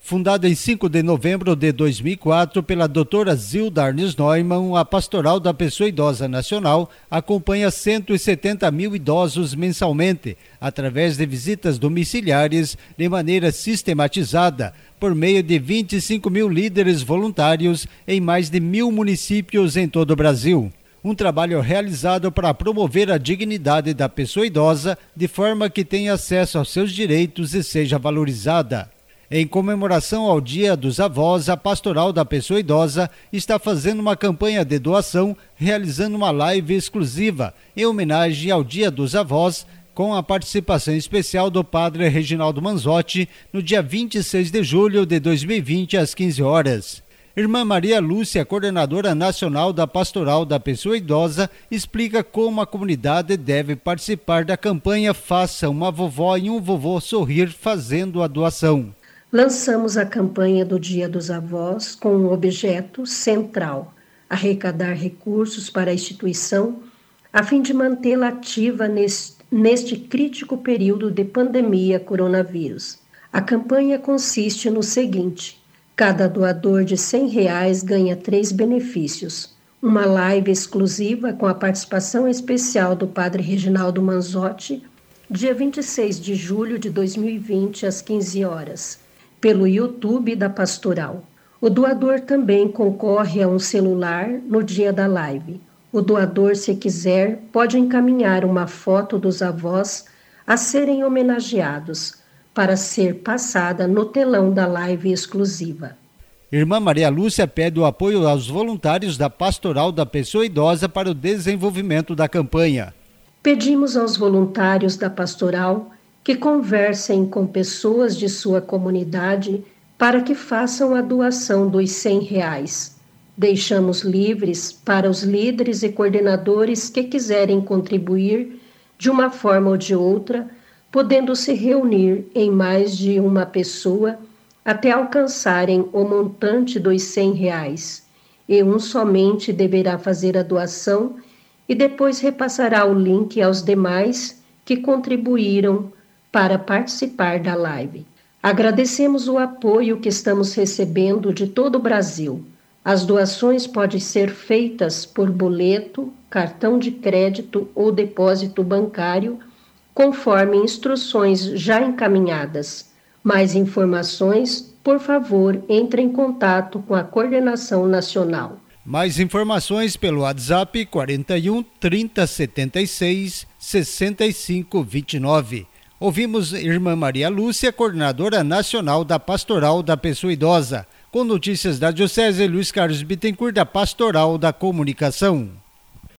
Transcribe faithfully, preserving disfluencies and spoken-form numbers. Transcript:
Fundada em cinco de novembro de dois mil e quatro pela doutora Zilda Arnes Neumann, a Pastoral da Pessoa Idosa Nacional acompanha cento e setenta mil idosos mensalmente, através de visitas domiciliares de maneira sistematizada, por meio de vinte e cinco mil líderes voluntários em mais de mil municípios em todo o Brasil. Um trabalho realizado para promover a dignidade da pessoa idosa de forma que tenha acesso aos seus direitos e seja valorizada. Em comemoração ao Dia dos Avós, a Pastoral da Pessoa Idosa está fazendo uma campanha de doação, realizando uma live exclusiva em homenagem ao Dia dos Avós, com a participação especial do Padre Reginaldo Manzotti, no dia vinte e seis de julho de dois mil e vinte, às quinze horas. Irmã Maria Lúcia, coordenadora nacional da Pastoral da Pessoa Idosa, explica como a comunidade deve participar da campanha Faça uma Vovó e um Vovô Sorrir fazendo a doação. Lançamos a campanha do Dia dos Avós com um objeto central: arrecadar recursos para a instituição, a fim de mantê-la ativa neste, neste crítico período de pandemia coronavírus. A campanha consiste no seguinte: cada doador de cem reais ganha três benefícios. Uma live exclusiva com a participação especial do Padre Reginaldo Manzotti, dia vinte e seis de julho de dois mil e vinte, às quinze horas. Pelo YouTube da Pastoral. O doador também concorre a um celular no dia da live. O doador, se quiser, pode encaminhar uma foto dos avós a serem homenageados, para ser passada no telão da live exclusiva. Irmã Maria Lúcia pede o apoio aos voluntários da Pastoral da Pessoa Idosa para o desenvolvimento da campanha. Pedimos aos voluntários da Pastoral que conversem com pessoas de sua comunidade para que façam a doação dos cem reais. Deixamos livres para os líderes e coordenadores que quiserem contribuir de uma forma ou de outra, podendo se reunir em mais de uma pessoa até alcançarem o montante dos cem reais. E um somente deverá fazer a doação e depois repassará o link aos demais que contribuíram para participar da live. Agradecemos o apoio que estamos recebendo de todo o Brasil. As doações podem ser feitas por boleto, cartão de crédito ou depósito bancário, conforme instruções já encaminhadas. Mais informações, por favor, entre em contato com a Coordenação Nacional. Mais informações pelo WhatsApp quarenta e um, trinta, setenta e seis, sessenta e cinco, vinte e nove. Ouvimos Irmã Maria Lúcia, coordenadora nacional da Pastoral da Pessoa Idosa. Com notícias da Diocese, Luiz Carlos Bittencourt, da Pastoral da Comunicação.